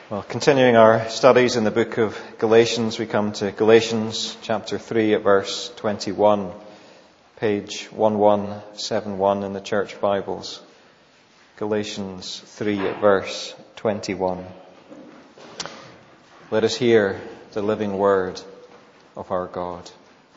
Well, continuing our studies in the book of Galatians, we come to Galatians chapter 3 at verse 21, page 1171 in the Church Bibles. Galatians 3 at verse 21. Let us hear the living word of our God.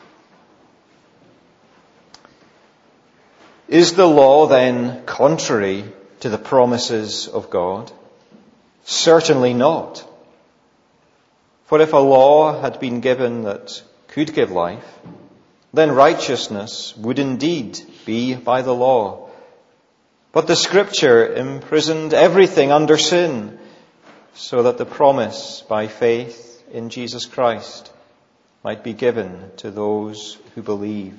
Is the law then contrary to the promises of God? Certainly not. For if a law had been given that could give life, then righteousness would indeed be by the law. But the Scripture imprisoned everything under sin, so that the promise by faith in Jesus Christ might be given to those who believe.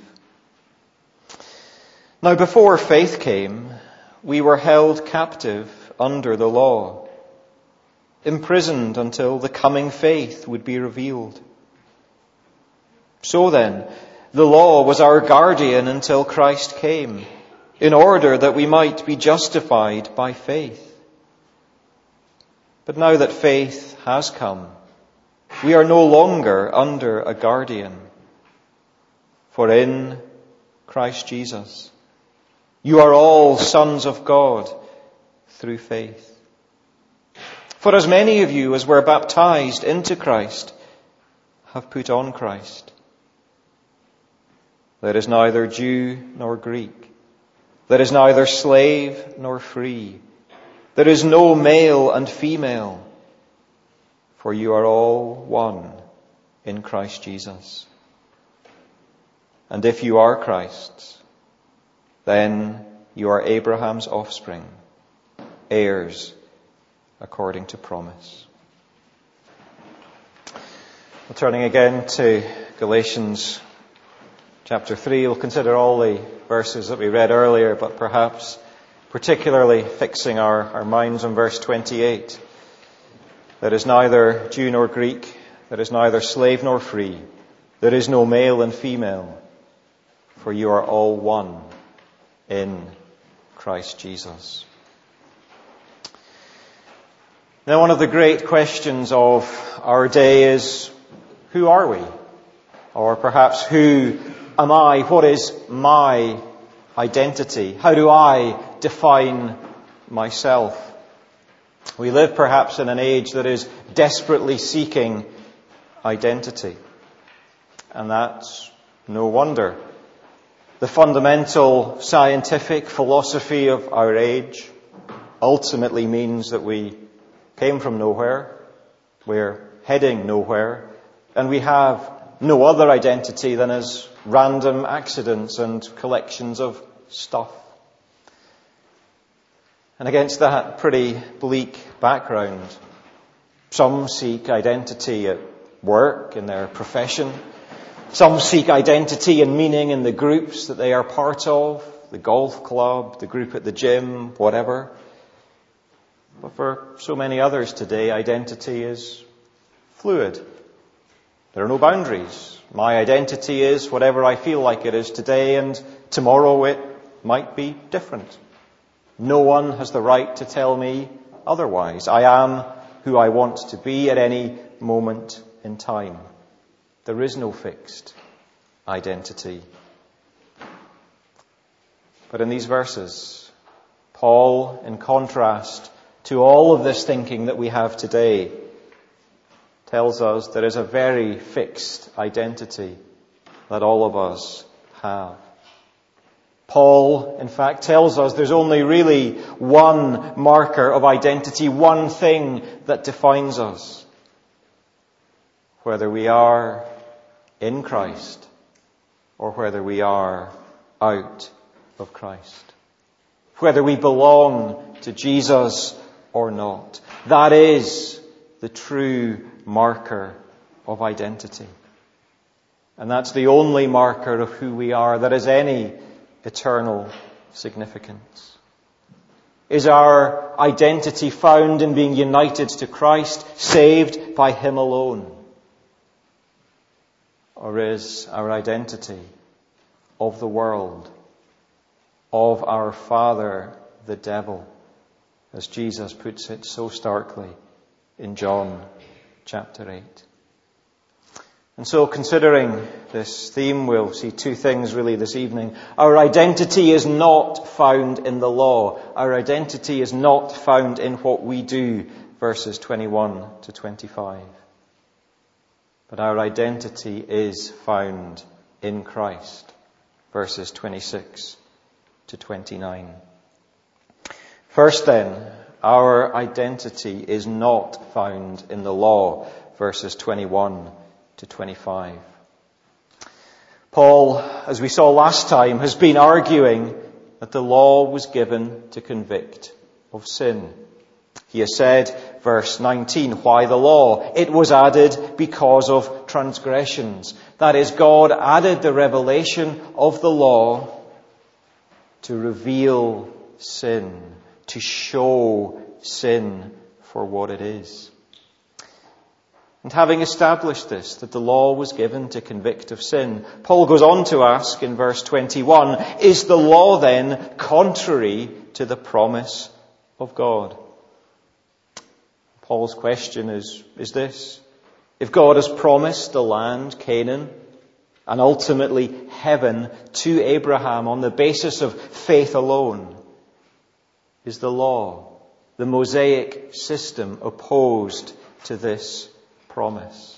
Now before faith came, we were held captive under the law, imprisoned until the coming faith would be revealed. So then, the law was our guardian until Christ came, in order that we might be justified by faith. But now that faith has come, we are no longer under a guardian. For in Christ Jesus, you are all sons of God through faith. For as many of you as were baptized into Christ have put on Christ. There is neither Jew nor Greek. There is neither slave nor free. There is no male and female. For you are all one in Christ Jesus. And if you are Christ's, then you are Abraham's offspring, heirs according to promise. Well, turning again to Galatians chapter 3, we'll consider all the verses that we read earlier, but perhaps particularly fixing our minds on verse 28. There is neither Jew nor Greek, there is neither slave nor free, there is no male and female, for you are all one in Christ Jesus. Now, one of the great questions of our day is, who are we? Or perhaps, who am I? What is my identity? How do I define myself? We live perhaps in an age that is desperately seeking identity. And that's no wonder. The fundamental scientific philosophy of our age ultimately means that we came from nowhere, we're heading nowhere, and we have no other identity than as random accidents and collections of stuff. And against that pretty bleak background, some seek identity at work, in their profession. Some seek identity and meaning in the groups that they are part of, the golf club, the group at the gym, whatever. But for so many others today, identity is fluid. There are no boundaries. My identity is whatever I feel like it is today, and tomorrow it might be different. No one has the right to tell me otherwise. I am who I want to be at any moment in time. There is no fixed identity. But in these verses, Paul, in contrast to all of this thinking that we have today, tells us there is a very fixed identity that all of us have. Paul, in fact, tells us there's only really one marker of identity, one thing that defines us. Whether we are in Christ or whether we are out of Christ. Whether we belong to Jesus or not. That is the true marker of identity. And that's the only marker of who we are that has any eternal significance. Is our identity found in being united to Christ, saved by Him alone? Or is our identity of the world, of our father, the devil, as Jesus puts it so starkly in John chapter 8. And so, considering this theme, we'll see two things really this evening. Our identity is not found in the law. Our identity is not found in what we do, verses 21 to 25. But our identity is found in Christ, verses 26 to 29. First then, our identity is not found in the law, verses 21 to 25. Paul, as we saw last time, has been arguing that the law was given to convict of sin. He has said, verse 19, why the law? It was added because of transgressions. That is, God added the revelation of the law to reveal sin, to show sin for what it is. And having established this, that the law was given to convict of sin, Paul goes on to ask in verse 21, is the law then contrary to the promise of God? Paul's question is this: if God has promised the land, Canaan, and ultimately heaven to Abraham on the basis of faith alone, is the law, the Mosaic system, opposed to this promise?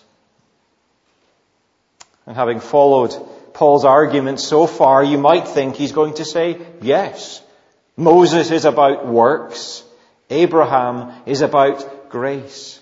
And having followed Paul's argument so far, you might think he's going to say, yes, Moses is about works, Abraham is about grace.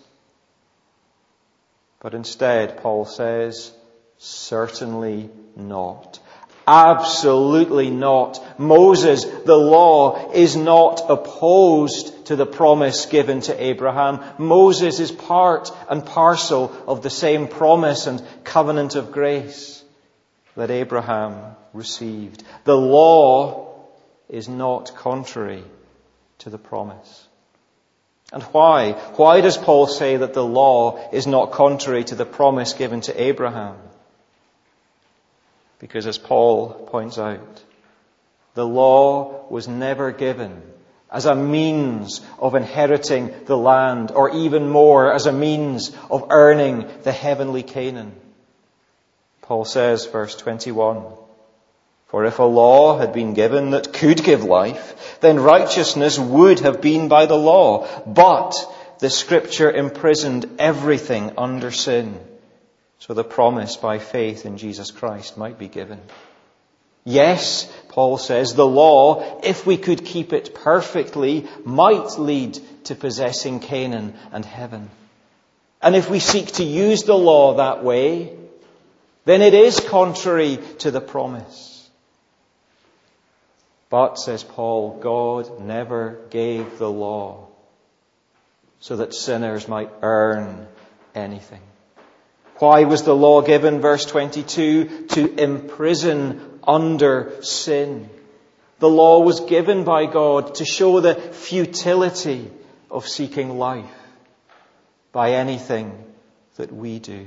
But instead, Paul says, certainly not. Absolutely not. Moses, the law, is not opposed to the promise given to Abraham. Moses is part and parcel of the same promise and covenant of grace that Abraham received. The law is not contrary to the promise. And why? Why does Paul say that the law is not contrary to the promise given to Abraham? Because as Paul points out, the law was never given as a means of inheriting the land, or even more, as a means of earning the heavenly Canaan. Paul says, verse 21, for if a law had been given that could give life, then righteousness would have been by the law. But the Scripture imprisoned everything under sin, so the promise by faith in Jesus Christ might be given. Yes, Paul says, the law, if we could keep it perfectly, might lead to possessing Canaan and heaven. And if we seek to use the law that way, then it is contrary to the promise. But, says Paul, God never gave the law so that sinners might earn anything. Why was the law given, verse 22? To imprison under sin. The law was given by God to show the futility of seeking life by anything that we do.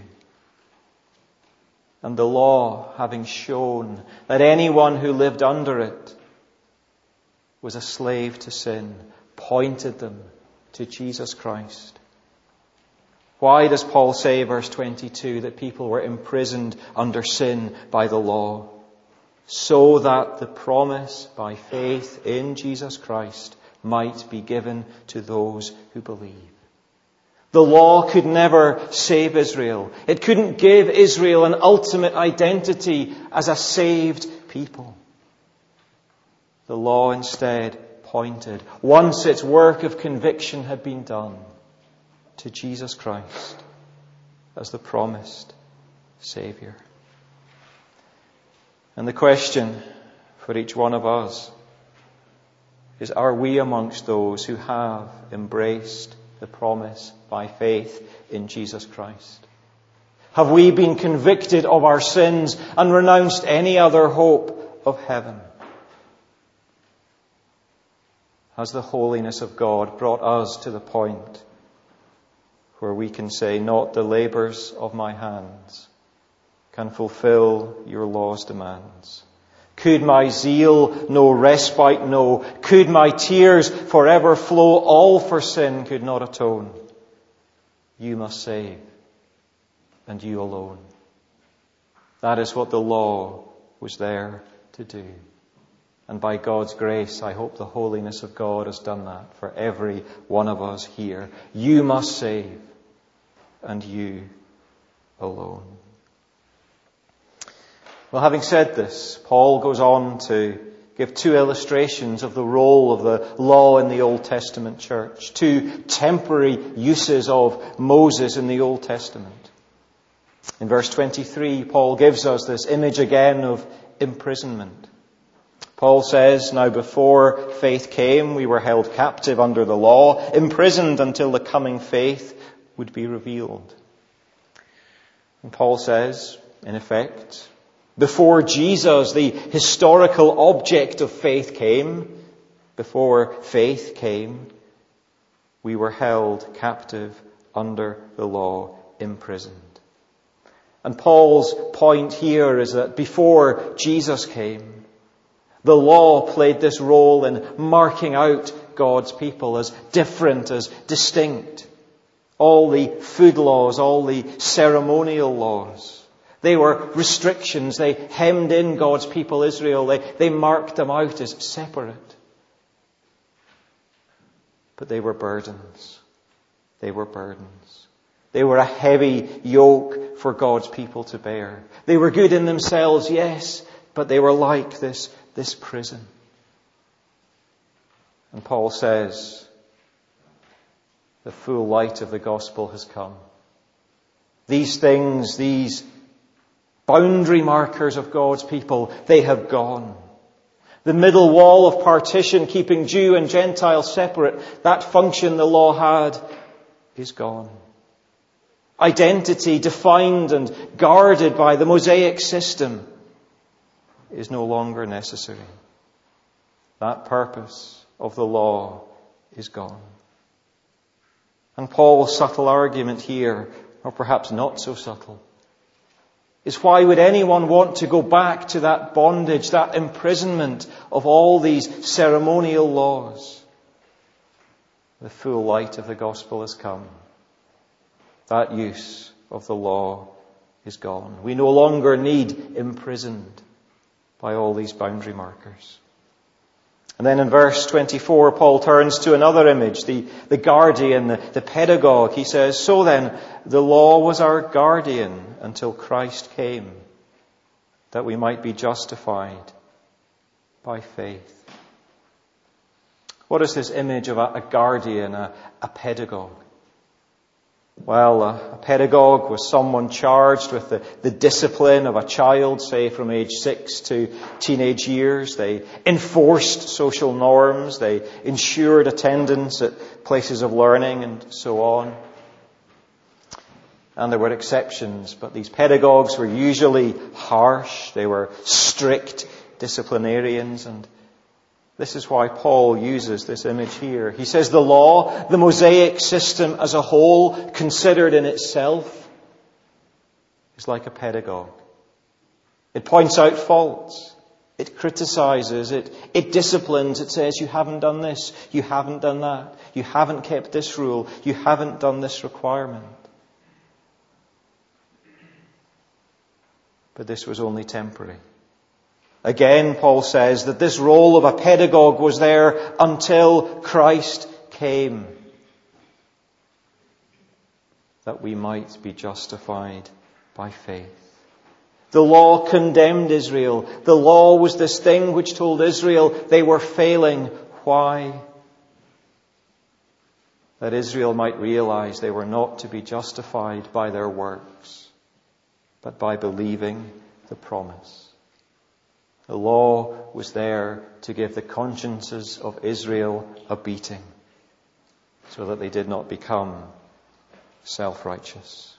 And the law, having shown that anyone who lived under it was a slave to sin, pointed them to Jesus Christ. Why does Paul say, verse 22, that people were imprisoned under sin by the law? So that the promise by faith in Jesus Christ might be given to those who believe. The law could never save Israel. It couldn't give Israel an ultimate identity as a saved people. The law instead pointed, once its work of conviction had been done, to Jesus Christ as the promised Saviour. And the question for each one of us is, are we amongst those who have embraced the promise by faith in Jesus Christ? Have we been convicted of our sins and renounced any other hope of heaven? Has the holiness of God brought us to the point where we can say, not the labours of my hands can fulfill your law's demands? Could my zeal no respite know? Could my tears forever flow? All for sin could not atone. You must save, and you alone. That is what the law was there to do. And by God's grace, I hope the holiness of God has done that for every one of us here. You must save, and you alone. Well, having said this, Paul goes on to give two illustrations of the role of the law in the Old Testament church, two temporary uses of Moses in the Old Testament. In verse 23, Paul gives us this image again of imprisonment. Paul says, now before faith came, we were held captive under the law, imprisoned until the coming faith would be revealed. And Paul says, in effect, before Jesus, the historical object of faith came, before faith came, we were held captive under the law, imprisoned. And Paul's point here is that before Jesus came, the law played this role in marking out God's people as different, as distinct. All the food laws, all the ceremonial laws, they were restrictions. They hemmed in God's people, Israel. They marked them out as separate. But they were burdens. They were burdens. They were a heavy yoke for God's people to bear. They were good in themselves, yes, but they were like this prison. And Paul says, the full light of the gospel has come. These things, these boundary markers of God's people, they have gone. The middle wall of partition keeping Jew and Gentile separate, that function the law had, is gone. Identity defined and guarded by the Mosaic system is no longer necessary. That purpose of the law is gone. And Paul's subtle argument here, or perhaps not so subtle, is why would anyone want to go back to that bondage, that imprisonment of all these ceremonial laws? The full light of the gospel has come. That use of the law is gone. We no longer need imprisoned by all these boundary markers. And then in verse 24, Paul turns to another image, the guardian, the pedagogue. He says, so then, the law was our guardian until Christ came, that we might be justified by faith. What is this image of a guardian, a pedagogue? Well, a pedagogue was someone charged with the discipline of a child, say from age 6 to teenage years. They enforced social norms. They ensured attendance at places of learning and so on. And there were exceptions, but these pedagogues were usually harsh. They were strict disciplinarians, and this is why Paul uses this image here. He says the law, the Mosaic system as a whole, considered in itself, is like a pedagogue. It points out faults. It criticizes. It disciplines. It says, you haven't done this. You haven't done that. You haven't kept this rule. You haven't done this requirement. But this was only temporary. Again, Paul says that this role of a pedagogue was there until Christ came, that we might be justified by faith. The law condemned Israel. The law was this thing which told Israel they were failing. Why? That Israel might realize they were not to be justified by their works, but by believing the promise. The law was there to give the consciences of Israel a beating, so that they did not become self-righteous.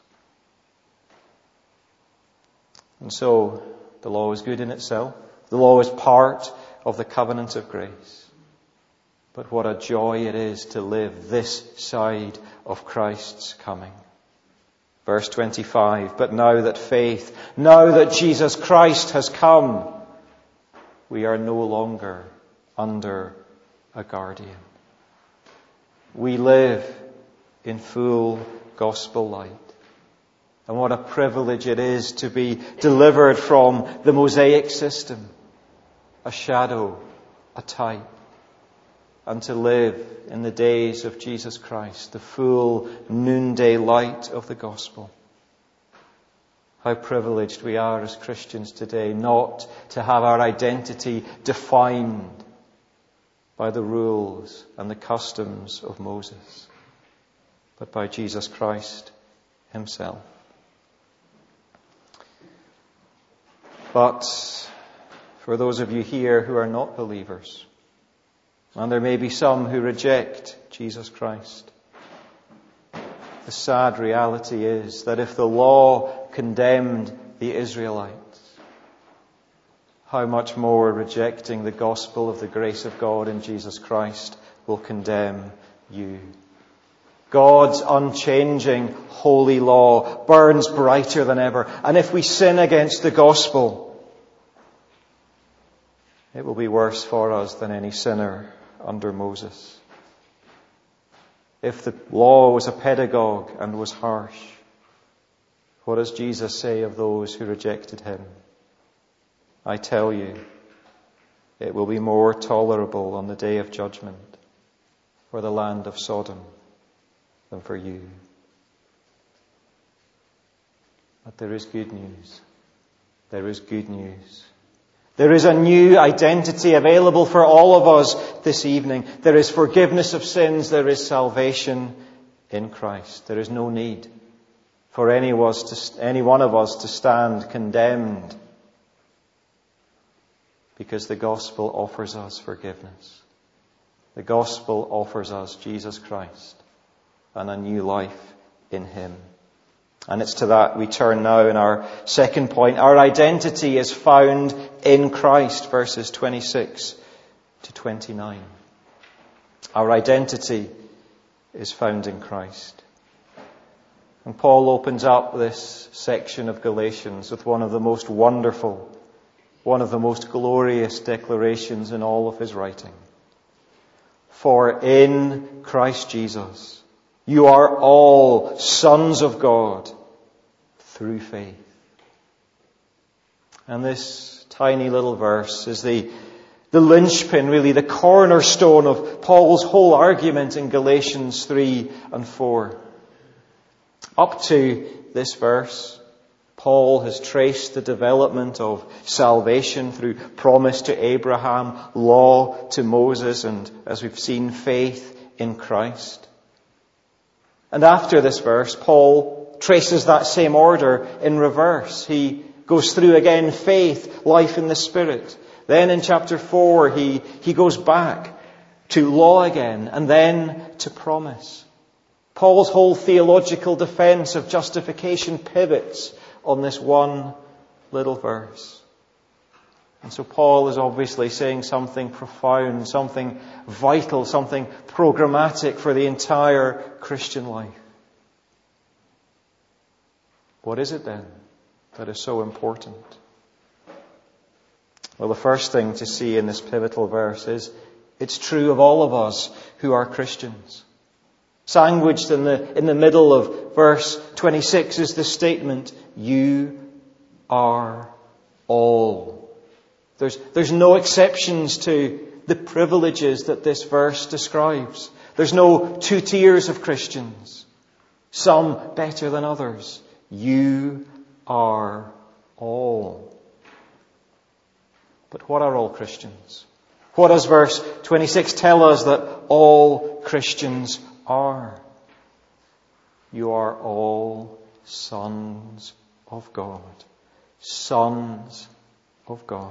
And so, the law is good in itself. The law is part of the covenant of grace. But what a joy it is to live this side of Christ's coming. Verse 25, but now that Jesus Christ has come, we are no longer under a guardian. We live in full gospel light. And what a privilege it is to be delivered from the Mosaic system, a shadow, a type, and to live in the days of Jesus Christ, the full noonday light of the gospel. How privileged we are as Christians today not to have our identity defined by the rules and the customs of Moses, but by Jesus Christ himself. But for those of you here who are not believers, and there may be some who reject Jesus Christ, the sad reality is that if the law condemned the Israelites, how much more rejecting the gospel of the grace of God in Jesus Christ will condemn you. God's unchanging holy law burns brighter than ever. And if we sin against the gospel, it will be worse for us than any sinner under Moses. If the law was a pedagogue and was harsh, what does Jesus say of those who rejected him? I tell you, it will be more tolerable on the day of judgment for the land of Sodom than for you. But there is good news. There is good news. There is a new identity available for all of us this evening. There is forgiveness of sins. There is salvation in Christ. There is no need for any one of us to stand condemned, because the gospel offers us forgiveness. The gospel offers us Jesus Christ and a new life in him. And it's to that we turn now in our second point. Our identity is found in Christ, verses 26 to 29. Our identity is found in Christ. And Paul opens up this section of Galatians with one of the most wonderful, one of the most glorious declarations in all of his writing. For in Christ Jesus, you are all sons of God through faith. And this tiny little verse is the linchpin, really, the cornerstone of Paul's whole argument in Galatians 3 and 4. Up to this verse, Paul has traced the development of salvation through promise to Abraham, law to Moses, and, as we've seen, faith in Christ. And after this verse, Paul traces that same order in reverse. He goes through again faith, life in the Spirit. Then in chapter 4, he goes back to law again, and then to promise. Paul's whole theological defense of justification pivots on this one little verse. And so Paul is obviously saying something profound, something vital, something programmatic for the entire Christian life. What is it then that is so important? Well, the first thing to see in this pivotal verse is it's true of all of us who are Christians. Sandwiched in the middle of verse 26 is the statement, you are all. There's no exceptions to the privileges that this verse describes. There's no two tiers of Christians, some better than others. You are all. But what are all Christians? What does verse 26 tell us that all Christians are? You are all sons of God. Sons of God.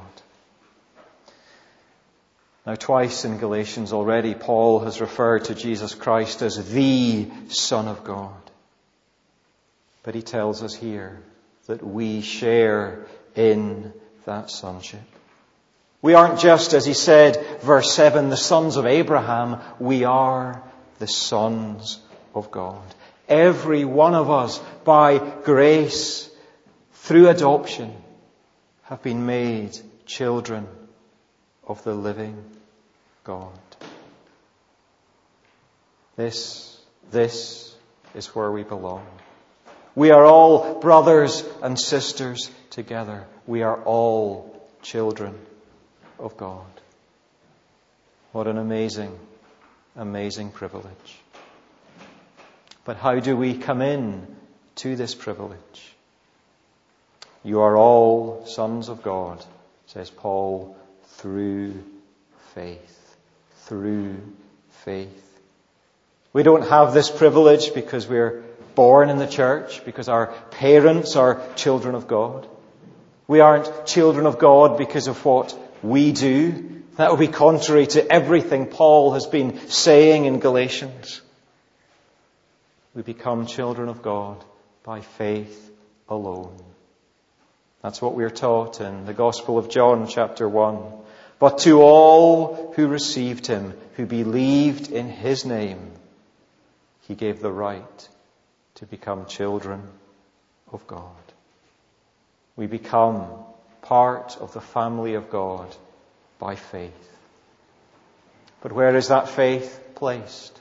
Now, twice in Galatians already, Paul has referred to Jesus Christ as the Son of God. But he tells us here that we share in that sonship. We aren't just, as he said, verse 7, the sons of Abraham. We are the sons of God. Every one of us, by grace, through adoption, have been made children of the living God. This is where we belong. We are all brothers and sisters together. We are all children of God. What an amazing, amazing privilege. But how do we come in to this privilege? You are all sons of God, says Paul, through faith. Through faith. We don't have this privilege because we're born in the church, because our parents are children of God. We aren't children of God because of what we do. That would be contrary to everything Paul has been saying in Galatians. We become children of God by faith alone. That's what we are taught in the Gospel of John, chapter 1. But to all who received him, who believed in his name, he gave the right to become children of God. We become part of the family of God by faith. But where is that faith placed?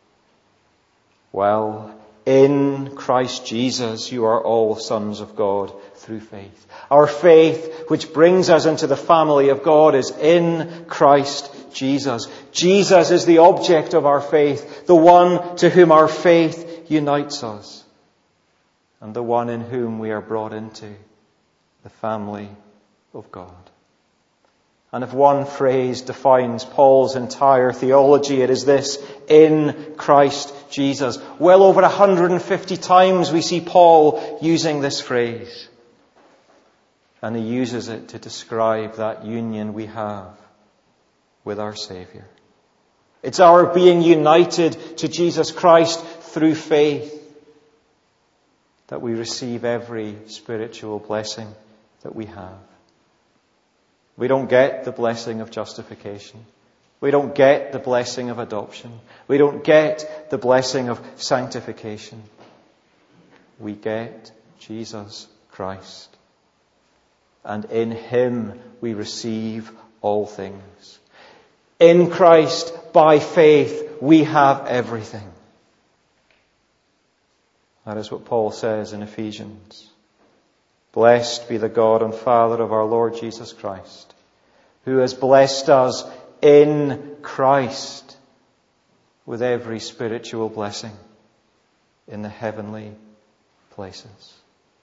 Well, in Christ Jesus, you are all sons of God through faith. Our faith, which brings us into the family of God, is in Christ Jesus. Jesus is the object of our faith, the one to whom our faith unites us, and the one in whom we are brought into the family of God. And if one phrase defines Paul's entire theology, it is this: in Christ Jesus. Well over 150 times we see Paul using this phrase. And he uses it to describe that union we have with our Saviour. It's our being united to Jesus Christ through faith that we receive every spiritual blessing that we have. We don't get the blessing of justification. We don't get the blessing of adoption. We don't get the blessing of sanctification. We get Jesus Christ. And in him we receive all things. In Christ, by faith, we have everything. That is what Paul says in Ephesians. Blessed be the God and Father of our Lord Jesus Christ, who has blessed us in Christ with every spiritual blessing in the heavenly places.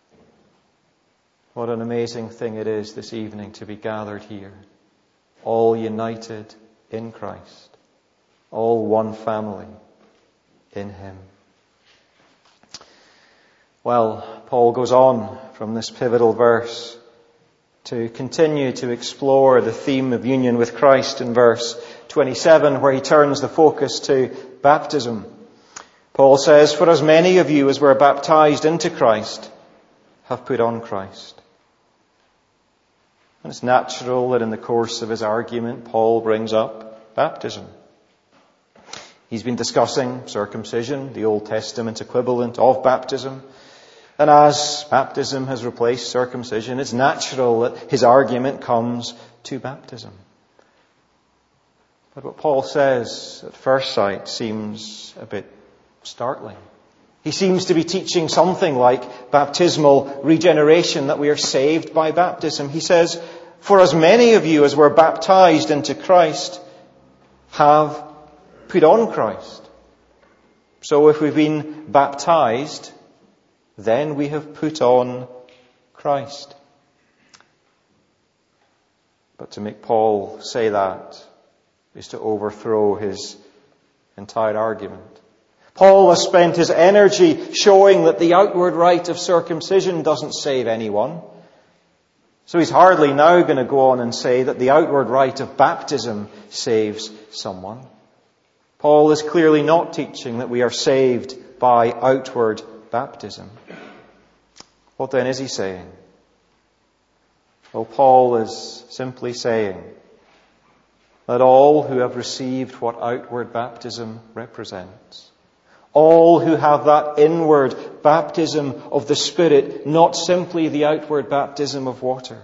What an amazing thing it is this evening to be gathered here, all united in Christ, all one family in him. Well, Paul goes on from this pivotal verse to continue to explore the theme of union with Christ in verse 27, where he turns the focus to baptism. Paul says, "For as many of you as were baptized into Christ have put on Christ." And it's natural that in the course of his argument, Paul brings up baptism. He's been discussing circumcision, the Old Testament equivalent of baptism. And as baptism has replaced circumcision, it's natural that his argument comes to baptism. But what Paul says at first sight seems a bit startling. He seems to be teaching something like baptismal regeneration, that we are saved by baptism. He says, "For as many of you as were baptized into Christ have put on Christ." So if we've been baptized, then we have put on Christ. But to make Paul say that is to overthrow his entire argument. Paul has spent his energy showing that the outward rite of circumcision doesn't save anyone. So he's hardly now going to go on and say that the outward rite of baptism saves someone. Paul is clearly not teaching that we are saved by outward baptism. What then is he saying? Well, Paul is simply saying that all who have received what outward baptism represents, all who have that inward baptism of the Spirit, not simply the outward baptism of water,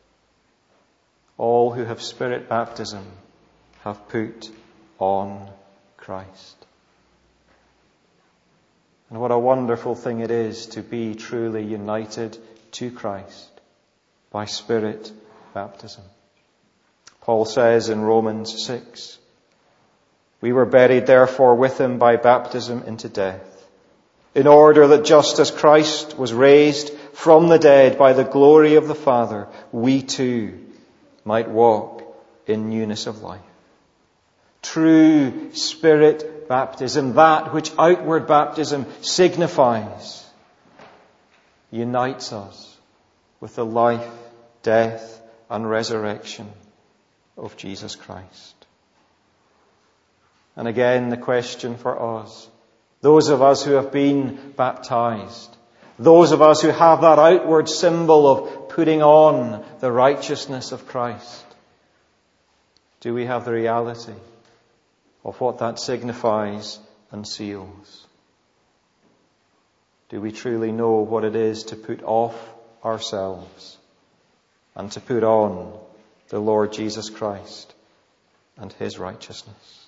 all who have Spirit baptism have put on Christ. And what a wonderful thing it is to be truly united to Christ by Spirit baptism. Paul says in Romans 6, "We were buried therefore with him by baptism into death, in order that just as Christ was raised from the dead by the glory of the Father, we too might walk in newness of life." True Spirit baptism, that which outward baptism signifies, unites us with the life, death, and resurrection of Jesus Christ. And again, the question for us, those of us who have been baptized, those of us who have that outward symbol of putting on the righteousness of Christ, do we have the reality of what that signifies and seals? Do we truly know what it is to put off ourselves and to put on the Lord Jesus Christ and his righteousness?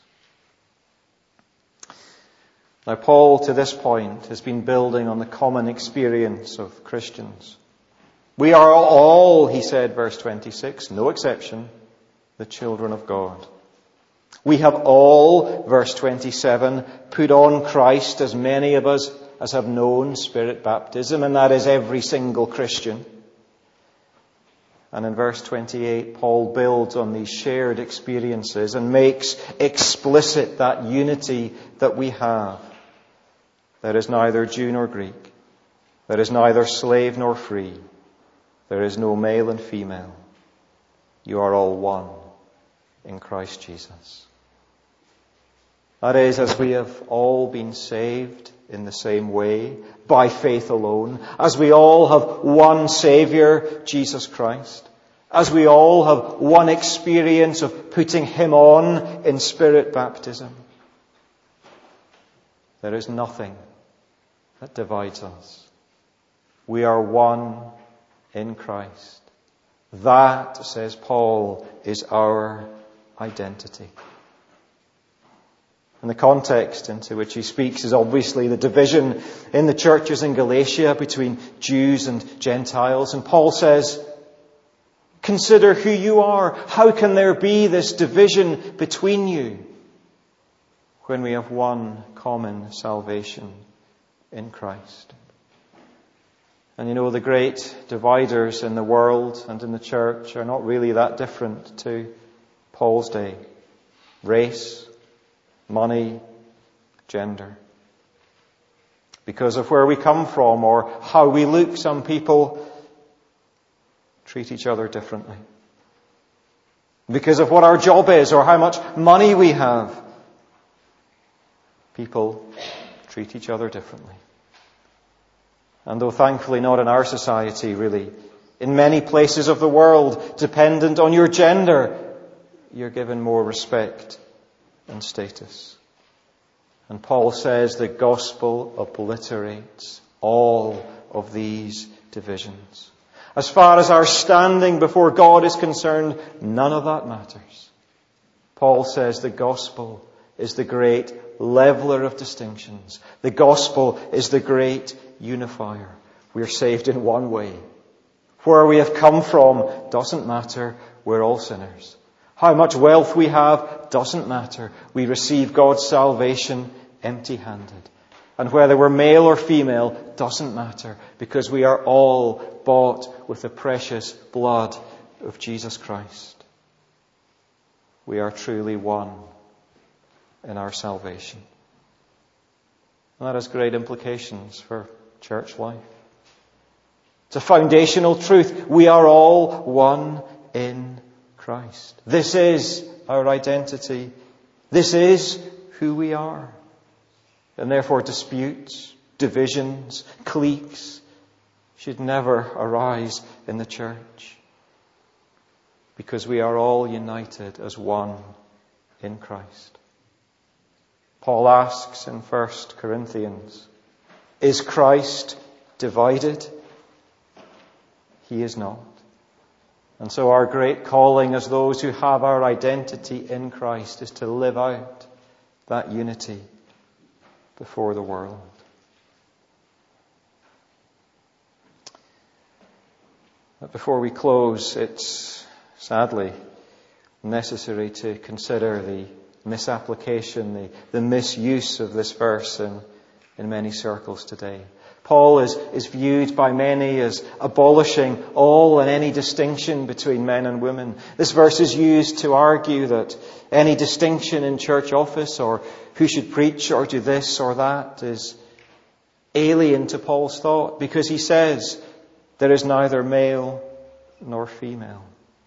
Now, Paul, to this point, has been building on the common experience of Christians. We are all, he said, verse 26, no exception, the children of God. We have all, verse 27, put on Christ, as many of us as have known Spirit baptism, and that is every single Christian. And in verse 28, Paul builds on these shared experiences and makes explicit that unity that we have. There is neither Jew nor Greek. There is neither slave nor free. There is no male and female. You are all one in Christ Jesus. That is, as we have all been saved in the same way, by faith alone, as we all have one Saviour, Jesus Christ, as we all have one experience of putting him on in Spirit baptism, there is nothing that divides us. We are one in Christ. That, says Paul, is our identity. And the context into which he speaks is obviously the division in the churches in Galatia between Jews and Gentiles. And Paul says, consider who you are. How can there be this division between you when we have one common salvation in Christ? And you know, the great dividers in the world and in the church are not really that different to Paul's day. Race, money, gender. Because of where we come from or how we look, some people treat each other differently. Because of what our job is or how much money we have, people treat each other differently. And though thankfully not in our society really, in many places of the world, dependent on your gender, you're given more respect and status. And Paul says the gospel obliterates all of these divisions. As far as our standing before God is concerned, none of that matters. Paul says the gospel is the great leveler of distinctions. The gospel is the great unifier. We are saved in one way. Where we have come from doesn't matter. We're all sinners. How much wealth we have doesn't matter. We receive God's salvation empty-handed. And whether we're male or female doesn't matter, because we are all bought with the precious blood of Jesus Christ. We are truly one in our salvation. And that has great implications for church life. It's a foundational truth. We are all one in Christ. This is our identity. This is who we are. And therefore disputes, divisions, cliques should never arise in the church. Because we are all united as one in Christ. Paul asks in 1 Corinthians, is Christ divided? He is not. And so our great calling as those who have our identity in Christ is to live out that unity before the world. But before we close, it's sadly necessary to consider the misapplication, the misuse of this verse in many circles today. Paul is viewed by many as abolishing all and any distinction between men and women. This verse is used to argue that any distinction in church office or who should preach or do this or that is alien to Paul's thought, because he says there is neither male nor female.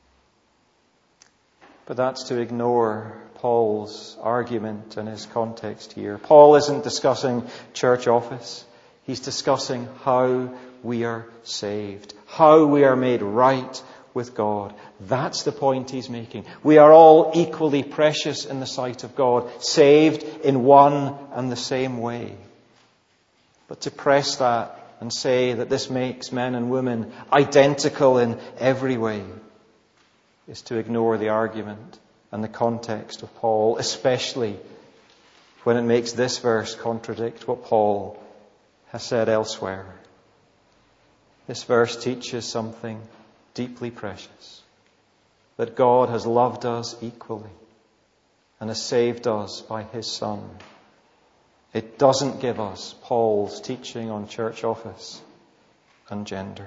But that's to ignore Paul's argument and his context here. Paul isn't discussing church office. He's discussing how we are saved, how we are made right with God. That's the point he's making. We are all equally precious in the sight of God, saved in one and the same way. But to press that and say that this makes men and women identical in every way is to ignore the argument and the context of Paul, especially when it makes this verse contradict what Paul has said elsewhere. This verse teaches something deeply precious, that God has loved us equally and has saved us by His Son. It doesn't give us Paul's teaching on church office and gender.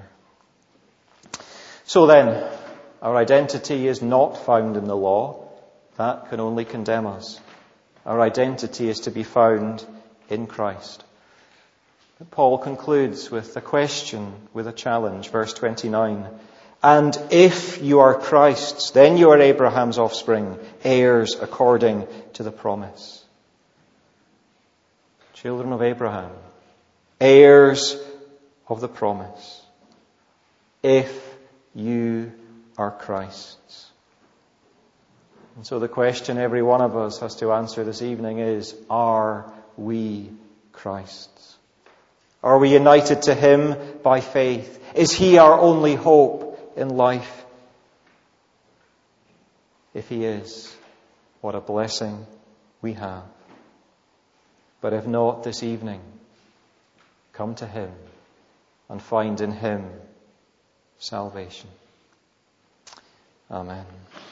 So then, our identity is not found in the law. That can only condemn us. Our identity is to be found in Christ. But Paul concludes with a question, with a challenge. Verse 29. And if you are Christ's, then you are Abraham's offspring, heirs according to the promise. Children of Abraham, heirs of the promise. If you are Christ's. And so the question every one of us has to answer this evening is, are we Christ's? Are we united to Him by faith? Is He our only hope in life? If He is, what a blessing we have. But if not this evening, come to Him and find in Him salvation. Amen.